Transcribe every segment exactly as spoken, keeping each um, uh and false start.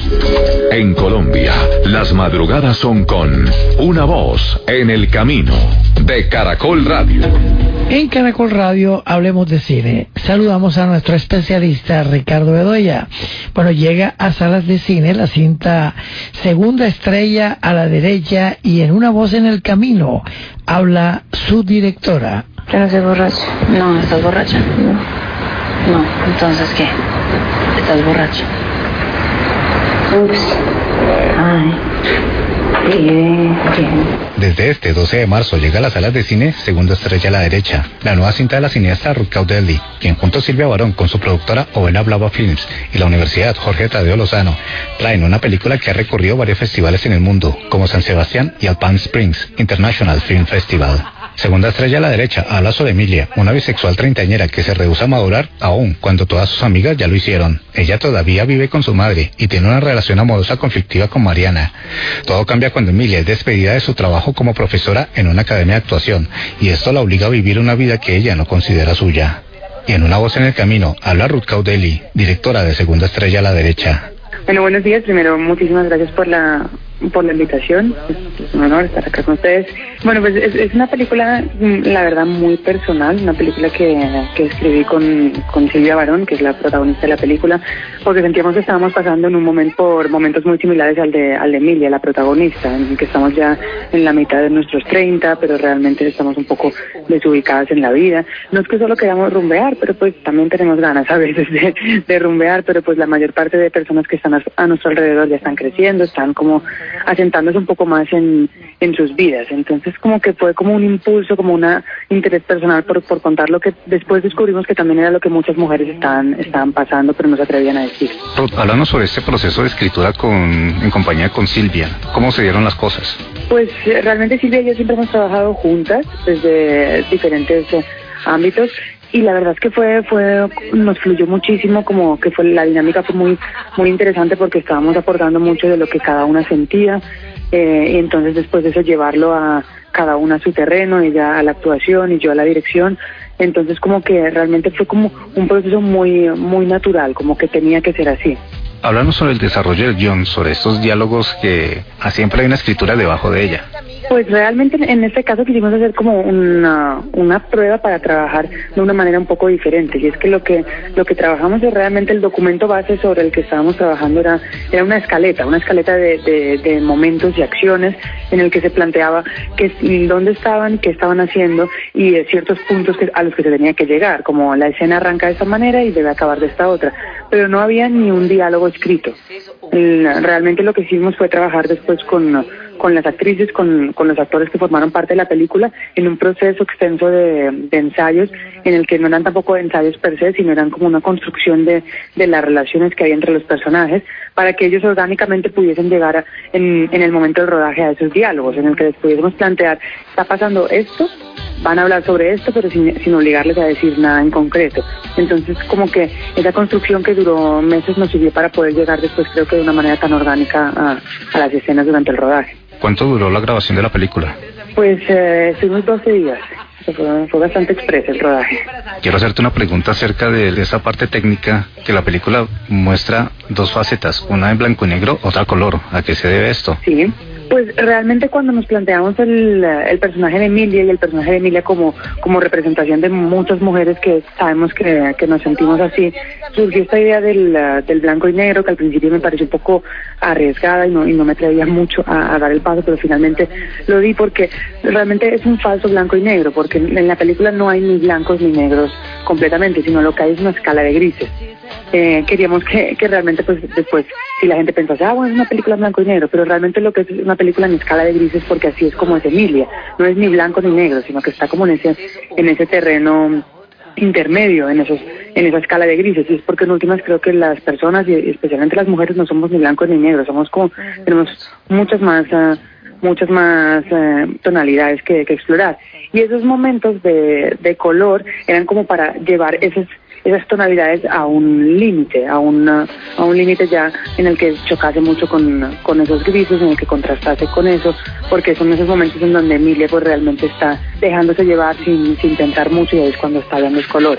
En Colombia, las madrugadas son con Una Voz en el Camino, de Caracol Radio. En Caracol Radio hablemos de cine. Saludamos a nuestro especialista Ricardo Bedoya. Bueno, llega a salas de cine la cinta Segunda Estrella a la Derecha y En Una Voz en el Camino habla su directora. Yo no soy borracha. No, ¿estás borracha? No. No, entonces ¿qué? ¿Estás borracha? Ups. Ay. Bien, bien. Desde este doce de marzo llega a las salas de cine Segunda Estrella a la Derecha, la nueva cinta de la cineasta Ruth Caudelli, quien junto a Silvia Barón con su productora Ovena Blava Films y la Universidad Jorge Tadeo Lozano traen una película que ha recorrido varios festivales en el mundo, como San Sebastián y Palm Springs International Film Festival. Segunda Estrella a la Derecha habla sobre Emilia, una bisexual treintañera que se rehúsa a madurar aún cuando todas sus amigas ya lo hicieron. Ella todavía vive con su madre y tiene una relación amorosa conflictiva con Mariana. Todo cambia cuando Emilia es despedida de su trabajo como profesora en una academia de actuación, y esto la obliga a vivir una vida que ella no considera suya. Y En Una Voz en el Camino habla Ruth Caudelli, directora de Segunda Estrella a la Derecha. Bueno, buenos días. Primero, muchísimas gracias por la por la invitación. Es un honor estar acá con ustedes. Bueno, pues es, es una película, la verdad, muy personal, una película que, que escribí con, con Silvia Barón, que es la protagonista de la película, porque sentíamos que estábamos pasando en un momento por momentos muy similares al de, al de Emilia, la protagonista, en que estamos ya en la mitad de nuestros treinta, pero realmente estamos un poco desubicadas en la vida. No es que solo queramos rumbear, pero pues también tenemos ganas a veces de, de rumbear, pero pues la mayor parte de personas que están a, a nuestro alrededor ya están creciendo, están como asentándose un poco más en, en sus vidas. Entonces como que fue como un impulso, como un interés personal por, por contar lo que después descubrimos que también era lo que muchas mujeres estaban, estaban pasando, pero no se atrevían a decir. Háblanos sobre este proceso de escritura con, en compañía con Silvia. ¿Cómo se dieron las cosas? Pues realmente Silvia y yo siempre hemos trabajado juntas desde diferentes eh, ámbitos. Y la verdad es que fue, fue, nos fluyó muchísimo, como que fue, la dinámica fue muy, muy interesante porque estábamos aportando mucho de lo que cada una sentía, eh, y entonces después de eso llevarlo a cada una a su terreno, ella a la actuación y yo a la dirección. Entonces como que realmente fue como un proceso muy, muy natural, como que tenía que ser así. Háblanos sobre el desarrollo del guión, sobre estos diálogos que a siempre hay una escritura debajo de ella. Pues realmente en este caso quisimos hacer como una, una prueba para trabajar de una manera un poco diferente, y es que lo que lo que trabajamos es realmente el documento base sobre el que estábamos trabajando era, era una escaleta, una escaleta de, de, de momentos y acciones en el que se planteaba que, dónde estaban, qué estaban haciendo y eh, ciertos puntos que, a los que se tenía que llegar, como la escena arranca de esta manera y debe acabar de esta otra, pero no había ni un diálogo escrito. Realmente lo que hicimos fue trabajar después con, con las actrices, con, con los actores que formaron parte de la película, en un proceso extenso de, de ensayos, en el que no eran tampoco ensayos per se, sino eran como una construcción de, de las relaciones que hay entre los personajes, para que ellos orgánicamente pudiesen llegar a, en, en el momento del rodaje a esos diálogos, en el que les pudiésemos plantear, está pasando esto, van a hablar sobre esto, pero sin, sin obligarles a decir nada en concreto. Entonces, como que esa construcción que duró meses nos sirvió para poder llegar después, creo que de una manera tan orgánica, a, a las escenas durante el rodaje. ¿Cuánto duró la grabación de la película? Pues eh, estuvimos doce días. Fue, fue bastante expreso el rodaje. Quiero hacerte una pregunta acerca de, de esa parte técnica, que la película muestra dos facetas, una en blanco y negro, otra color. ¿A qué se debe esto? Sí. Pues realmente cuando nos planteamos el, el personaje de Emilia y el personaje de Emilia como, como representación de muchas mujeres que sabemos que, que nos sentimos así, surgió esta idea del, del blanco y negro, que al principio me pareció un poco arriesgada y no, y no me atrevía mucho a, a dar el paso, pero finalmente lo di porque realmente es un falso blanco y negro, porque en la película no hay ni blancos ni negros completamente, sino lo que hay es una escala de grises. Eh, queríamos que, que realmente pues después, si la gente pensase, ah, bueno, es una película en blanco y negro, pero realmente lo que es una película en escala de grises, porque así es como es Emilia, no es ni blanco ni negro, sino que está como en ese, en ese terreno intermedio, en esos, en esa escala de grises, y es porque en últimas creo que las personas, y especialmente las mujeres, no somos ni blancos ni negros, somos como, tenemos muchas más, uh, muchas más uh, tonalidades que, que explorar, y esos momentos de, de color eran como para llevar esos esas tonalidades a un límite, a, una, a un límite ya en el que chocase mucho con, con esos grises, en el que contrastase con eso, porque son esos momentos en donde Emilia pues realmente está dejándose llevar sin, sin pensar mucho, y ahí es cuando estallan los colores.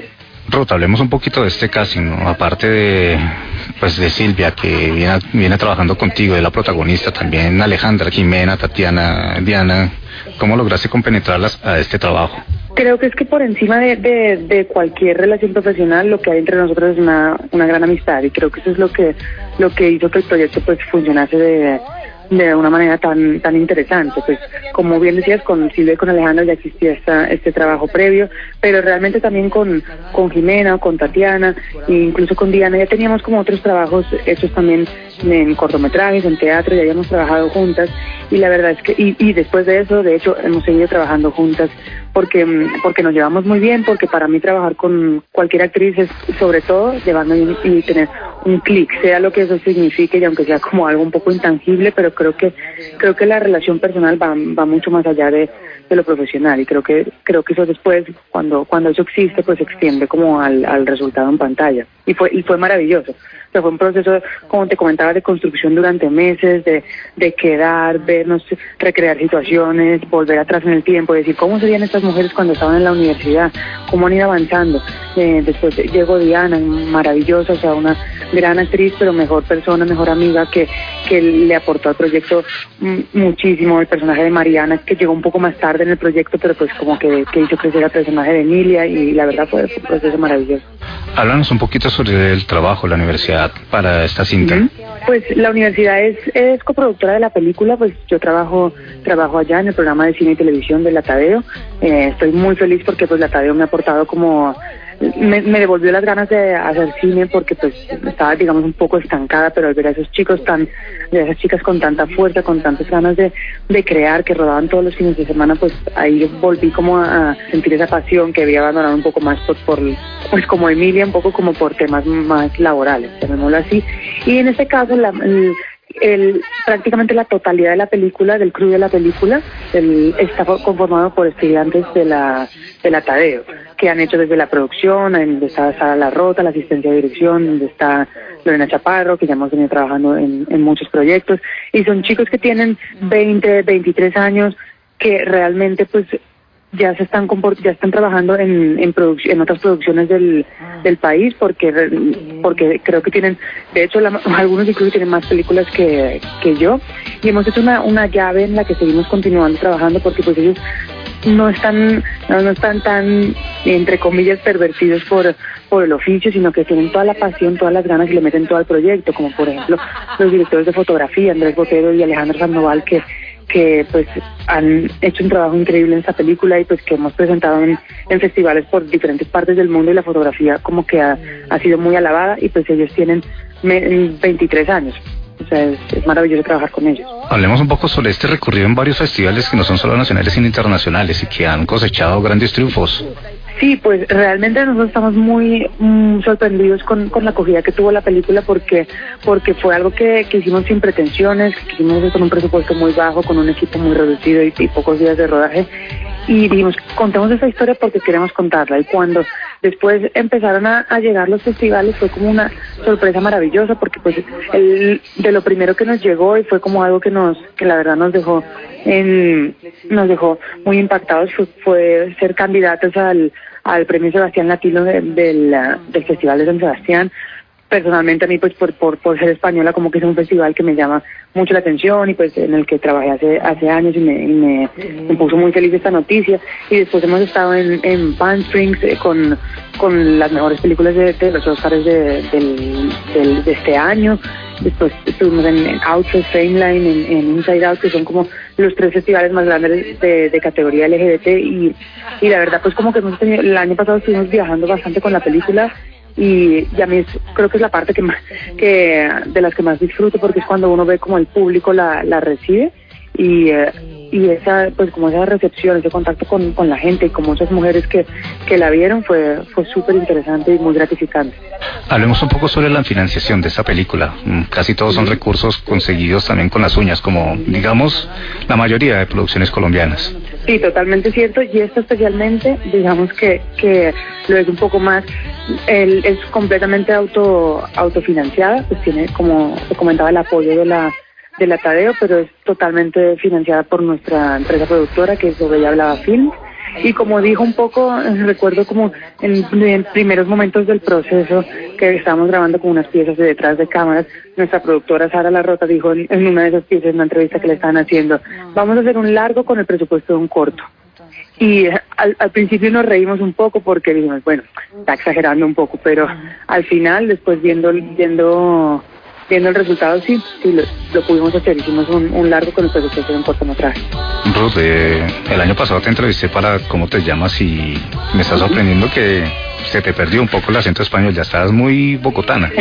Ruth, hablemos un poquito de este casting, ¿no? Aparte de pues de Silvia, que viene, viene trabajando contigo, de la protagonista también, Alejandra, Jimena, Tatiana, Diana, ¿cómo lograste compenetrarlas a este trabajo? Creo que es que por encima de, de, de cualquier relación profesional, lo que hay entre nosotros es una, una gran amistad, y creo que eso es lo que lo que hizo que el proyecto pues funcionase de de una manera tan tan interesante. Pues como bien decías, con Silvia y con Alejandra ya existía esta, este trabajo previo, pero realmente también con, con Jimena, con Tatiana e incluso con Diana ya teníamos como otros trabajos hechos también en cortometrajes, en teatro, ya habíamos trabajado juntas, y la verdad es que, y, y después de eso, de hecho, hemos seguido trabajando juntas porque porque nos llevamos muy bien, porque para mí trabajar con cualquier actriz es sobre todo llevarme bien y tener un clic, sea lo que eso signifique, y aunque sea como algo un poco intangible, pero creo que creo que la relación personal va, va mucho más allá de, de lo profesional, y creo que creo que eso después, cuando cuando eso existe, pues se extiende como al, al resultado en pantalla, y fue y fue maravilloso. O sea, fue un proceso, como te comentaba, de construcción durante meses, de, de quedar, vernos, recrear situaciones, volver atrás en el tiempo, decir cómo serían estas mujeres cuando estaban en la universidad, cómo han ido avanzando. Eh, después llegó Diana, maravillosa, o sea, una gran actriz, pero mejor persona, mejor amiga, que, que le aportó al proyecto muchísimo. El personaje de Mariana, que llegó un poco más tarde en el proyecto, pero pues como que, que hizo crecer al personaje de Emilia, y la verdad fue un proceso maravilloso. Háblanos un poquito sobre el trabajo, la universidad para esta cinta. Uh-huh. Pues la universidad es, es coproductora de la película, pues yo trabajo trabajo allá en el programa de cine y televisión de la Tadeo. Eh, estoy muy feliz porque pues la Tadeo me ha aportado como... Me, me devolvió las ganas de hacer cine, porque pues estaba, digamos, un poco estancada, pero al ver a esos chicos tan, de esas chicas con tanta fuerza, con tantas ganas de, de crear, que rodaban todos los fines de semana, pues ahí volví como a sentir esa pasión que había abandonado un poco más por, por pues como Emilia, un poco como por temas más laborales, llamémoslo así. Y en este caso, la, el, El, prácticamente la totalidad de la película, del crew de la película, el, está conformado por estudiantes de la de la Tadeo, que han hecho desde la producción, donde está Sara Larrota, la asistencia de dirección, donde está Lorena Chaparro, que ya hemos venido trabajando en, en muchos proyectos, y son chicos que tienen veinte, veintitrés años, que realmente pues ya se están ya están trabajando en en, en otras producciones del del país, porque porque creo que tienen, de hecho la, algunos incluso tienen más películas que que yo, y hemos hecho una una llave en la que seguimos continuando trabajando, porque pues ellos no están no, no están tan, entre comillas, pervertidos por por el oficio, sino que tienen toda la pasión, todas las ganas, y le meten todo al proyecto, como por ejemplo los directores de fotografía, Andrés Botero y Alejandro Sandoval, que que pues han hecho un trabajo increíble en esta película, y pues que hemos presentado en, en festivales por diferentes partes del mundo, y la fotografía como que ha, ha sido muy alabada, y pues ellos tienen veintitrés años. O sea, es, es maravilloso trabajar con ellos. Hablemos un poco sobre este recorrido en varios festivales que no son solo nacionales sino internacionales, y que han cosechado grandes triunfos. Sí, pues realmente nosotros estamos muy mm, sorprendidos con, con la acogida que tuvo la película, porque porque fue algo que, que hicimos sin pretensiones, que hicimos con un presupuesto muy bajo, con un equipo muy reducido y, y pocos días de rodaje, y dijimos, contemos esta historia porque queremos contarla. Y cuando después empezaron a, a llegar los festivales, fue como una sorpresa maravillosa, porque pues el, de lo primero que nos llegó, y fue como algo que nos que la verdad nos dejó en, nos dejó muy impactados, fue, fue ser candidatos al al premio Sebastián Latino de, de la, del Festival de San Sebastián. Personalmente a mí, pues por, por por ser española, como que es un festival que me llama mucho la atención, y pues en el que trabajé hace hace años, y me, y me, me puso muy feliz esta noticia. Y después hemos estado en, en Palm Springs eh, con con las mejores películas de, de los Oscars de, del, del, de este año. Después estuvimos en Outfest, Frameline, en, en Inside Out, que son como los tres festivales más grandes de, de categoría L G B T, y, y la verdad pues como que hemos tenido, el año pasado estuvimos viajando bastante con la película, y, y a mí es, creo que es la parte que más, que de las que más disfruto, porque es cuando uno ve como el público la, la recibe, y eh, y esa pues como esa recepción, ese contacto con, con la gente, y con muchas mujeres que, que la vieron, fue fue súper interesante y muy gratificante. Hablemos un poco sobre la financiación de esta película. Casi todos son recursos conseguidos también con las uñas, como digamos la mayoría de producciones colombianas. Sí, totalmente cierto, y esta especialmente, digamos que que lo es un poco más, él es completamente auto autofinanciada, pues tiene, como te comentaba, el apoyo de la de la Tadeo, pero es totalmente financiada por nuestra empresa productora, que es Bella Blava Films, y como dijo un poco, recuerdo como en, en primeros momentos del proceso que estábamos grabando con unas piezas de detrás de cámaras, nuestra productora Sara Larrota dijo en, en una de esas piezas, en una entrevista que le estaban haciendo, vamos a hacer un largo con el presupuesto de un corto. Y al, al principio nos reímos un poco porque dijimos, bueno, está exagerando un poco, pero al final, después viendo viendo viendo el resultado, sí, sí lo, lo pudimos hacer. Hicimos un, un largo con el presupuesto de un cortometraje. Ruth, eh, el año pasado te entrevisté para ¿Cómo te llamas? Y me está sorprendiendo que se te perdió un poco el acento español, ya estabas muy bogotana.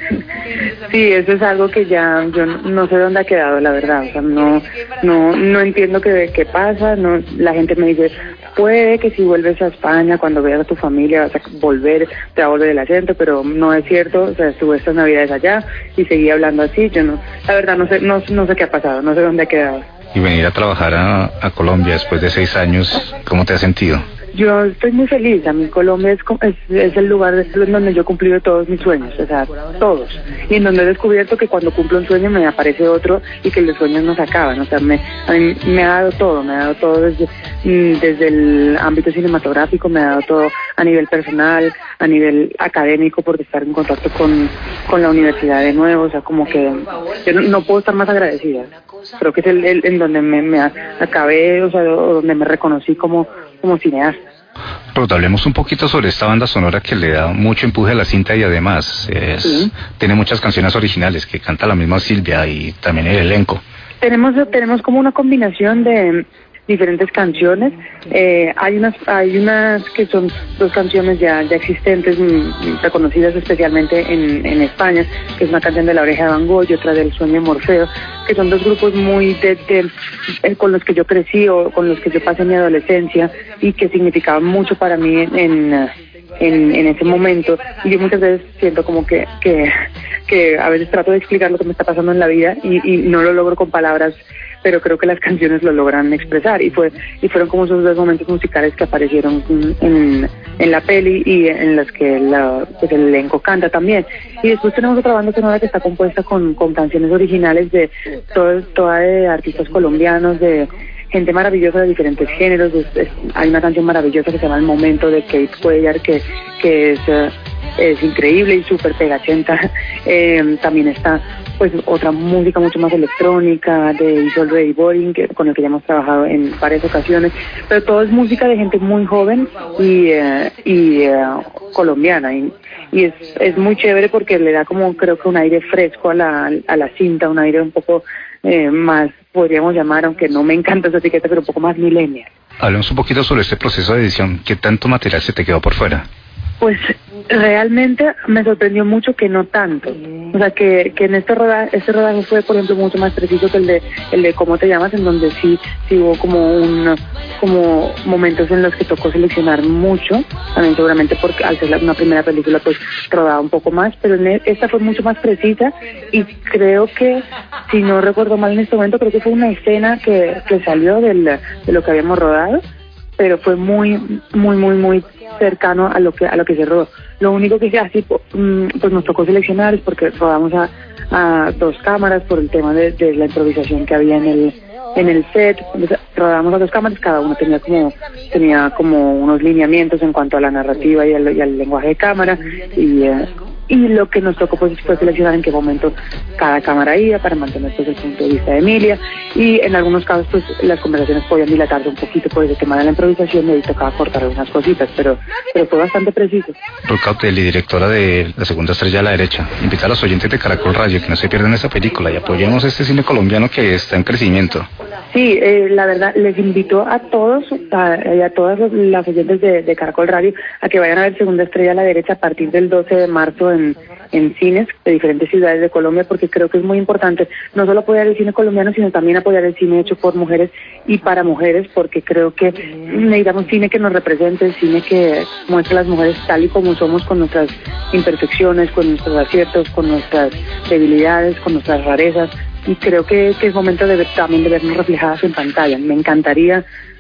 Sí, eso es algo que ya yo no sé dónde ha quedado, la verdad. O sea, no no no entiendo qué, qué pasa. No, la gente me dice, puede que si vuelves a España, cuando veas a tu familia, vas a volver, te va a volver el acento, pero no es cierto. O sea, estuve estas navidades allá y seguí hablando así. Yo no, la verdad no sé, no, no sé qué ha pasado, no sé dónde ha quedado. Y venir a trabajar a, a Colombia después de seis años, ¿cómo te has sentido? Yo estoy muy feliz. A mí Colombia es, es, es el lugar en donde yo he cumplido todos mis sueños, o sea, todos. Y en donde he descubierto que cuando cumplo un sueño me aparece otro y que los sueños no se acaban. O sea, me, a mí me ha dado todo, me ha dado todo desde, desde el ámbito cinematográfico, me ha dado todo a nivel personal, a nivel académico, porque estar en contacto con, con la universidad de nuevo, o sea, como que yo no, no puedo estar más agradecida. Creo que es el, el en donde me, me acabé, o sea, donde me reconocí como como cineasta. Ruth, hablemos un poquito sobre esta banda sonora que le da mucho empuje a la cinta y además es, sí. tiene muchas canciones originales que canta la misma Silvia y también el elenco. Tenemos tenemos como una combinación de diferentes canciones. Eh, hay unas hay unas que son dos canciones ya ya existentes, reconocidas especialmente en, en España, que es una canción de La Oreja de Van Gogh y otra del Sueño de Morfeo, que son dos grupos muy de, de, de con los que yo crecí o con los que yo pasé mi adolescencia y que significaban mucho para mí en, en En, en ese momento. Y yo muchas veces siento como que, que, que a veces trato de explicar lo que me está pasando en la vida y, y no lo logro con palabras, pero creo que las canciones lo logran expresar y fue y fueron como esos dos momentos musicales que aparecieron en, en la peli y en las que la, pues el elenco canta también. Y después tenemos otra banda sonora que está compuesta con, con canciones originales de todo, toda de artistas colombianos, de gente maravillosa de diferentes géneros. Es, es, hay una canción maravillosa que se llama El Momento de Kate Cuellar que, que es, uh, es increíble y súper pegachenta. Eh, también está pues otra música mucho más electrónica de Is Already Boring, que, con el que ya hemos trabajado en varias ocasiones, pero todo es música de gente muy joven y, uh, y uh, colombiana y, y es, es muy chévere porque le da como creo que un aire fresco a la, a la cinta, un aire un poco eh, más, podríamos llamar, aunque no me encanta esa etiqueta, pero un poco más millennial. Hablemos un poquito sobre este proceso de edición. ¿Qué tanto material se te quedó por fuera? Pues realmente me sorprendió mucho que no tanto. O sea, que, que en este rodaje, este rodaje fue, por ejemplo, mucho más preciso que el de el de Cómo te llamas, en donde sí, sí hubo como un como momentos en los que tocó seleccionar mucho. También seguramente porque al ser una primera película pues rodaba un poco más, pero en esta fue mucho más precisa y creo que, si no recuerdo mal en este momento, creo que fue una escena que, que salió del, de lo que habíamos rodado, pero fue muy, muy, muy, muy cercano a lo que a lo que se rodó. Lo único que así pues nos tocó seleccionar es porque rodamos a, a dos cámaras por el tema de, de la improvisación que había en el en el set. Entonces, rodamos a dos cámaras, cada uno tenía como tenía como unos lineamientos en cuanto a la narrativa y al, y al lenguaje de cámara y eh, y lo que nos tocó pues fue seleccionar en qué momento cada cámara iba para mantener pues el punto de vista de Emilia, y en algunos casos pues las conversaciones podían dilatarse un poquito por el tema de la improvisación y ahí tocaba cortar algunas cositas, pero pero fue bastante preciso. Ruth Cautel, directora de La Segunda Estrella a la Derecha, invita a los oyentes de Caracol Radio que no se pierdan esta película y apoyemos este cine colombiano que está en crecimiento. Sí, eh, la verdad, les invito a todos, a, a todas las oyentes de, de Caracol Radio, a que vayan a ver Segunda Estrella a la Derecha a partir del doce de marzo en, en cines de diferentes ciudades de Colombia, porque creo que es muy importante no solo apoyar el cine colombiano, sino también apoyar el cine hecho por mujeres y para mujeres, porque creo que necesitamos cine que nos represente, cine que muestre a las mujeres tal y como somos, con nuestras imperfecciones, con nuestros aciertos, con nuestras debilidades, con nuestras rarezas. Y creo que, que es momento de ver, también de vernos reflejadas en pantalla. Me encantaría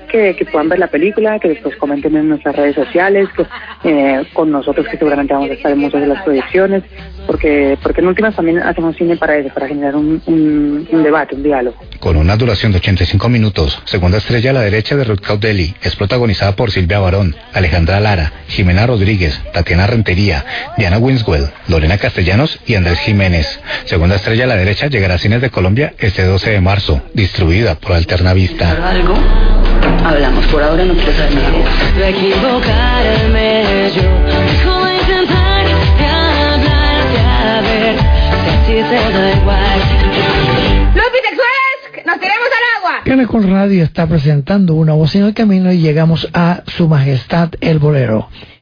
que, que puedan ver la película, que después comenten en nuestras redes sociales, que, eh, con nosotros que seguramente vamos a estar en muchas de las proyecciones, porque porque en últimas también hacemos cine para eso, para generar un, un, un debate, un diálogo. Con una duración de ochenta y cinco minutos, Segunda estrella a la derecha de Ruth Caudelli es protagonizada por Silvia Barón, Alejandra Lara, Jimena Rodríguez, Tatiana Rentería, Diana Winswell, Lorena Castellanos y Andrés Jiménez. Segunda estrella a la derecha llegará a cines de Colombia este doce de marzo, distribuida por Alternavista. ¿Algo? Hablamos, por ahora no quiero saber nada. De equivocarme yo, es como intentar de hablarte a ver si así te da igual. ¡Lupita Express! ¡Nos tiremos al agua! Caracol Radio está presentando Una Voz en el Camino y llegamos a Su Majestad el Bolero.